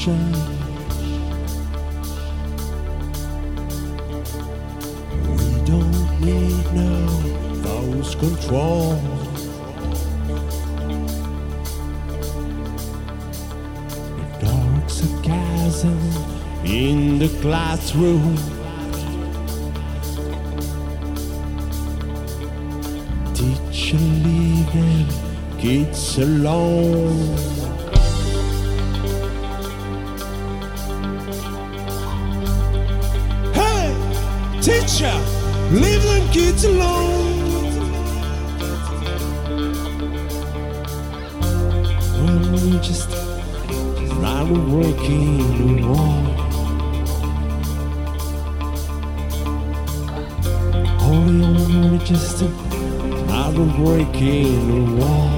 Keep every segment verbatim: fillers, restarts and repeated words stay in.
education. We don't need no false control. The dark sarcasm in the classroom. Teacher leaving kids alone. Hey, teacher, leave them kids alone. Well, we just rather working the wall. Holy only just rather breaking the wall.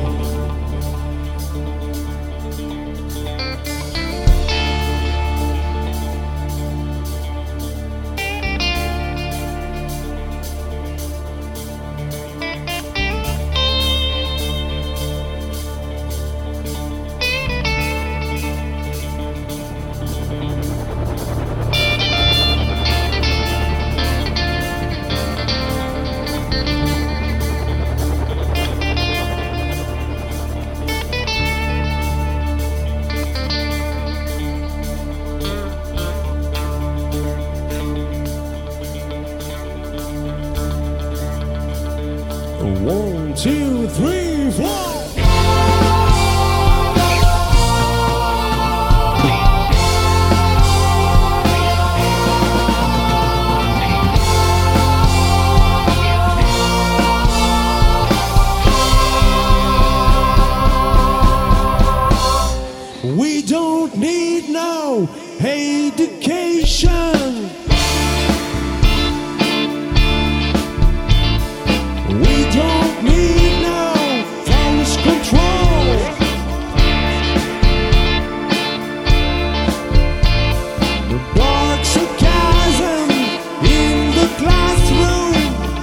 One, two, three, four. We don't need no education. We don't need no false control. The dark sarcasm in the classroom.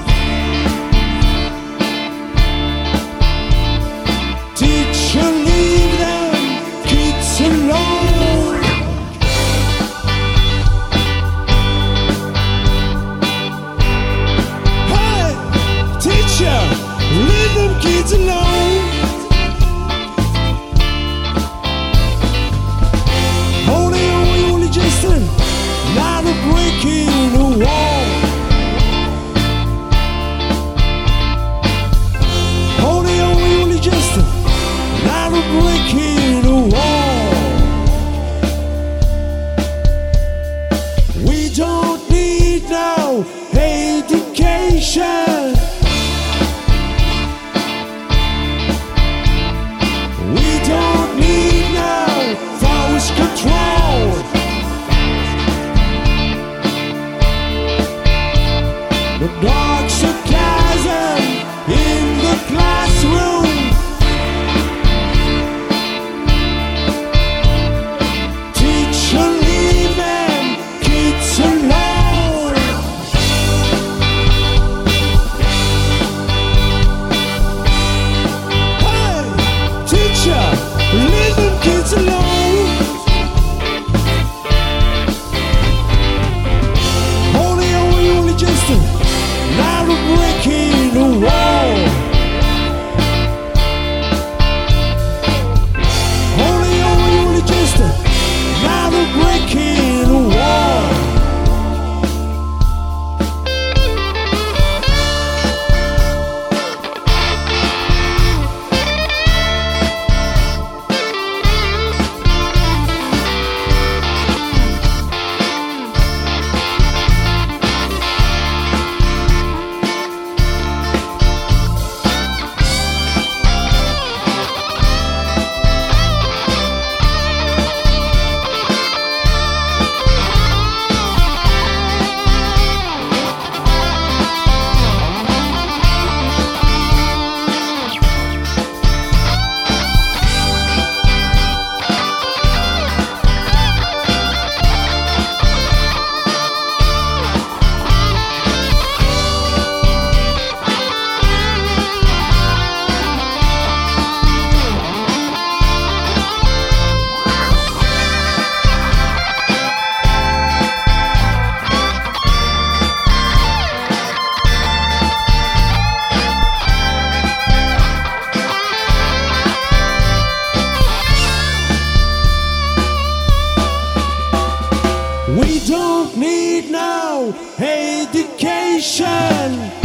Teacher, leave them kids alone. Hey, teacher, leave them kids alone. Holy, holy, holy, Jason, not a breaking the wall. Holy, holy, holy, Jason, not a breaking the wall. We don't need no education. We don't need no false control. The dark sarcasm in the classroom. Teacher, leave them kids alone. Hey, teacher, leave them kids alone. Holy, holy, holy, Justin, now no education.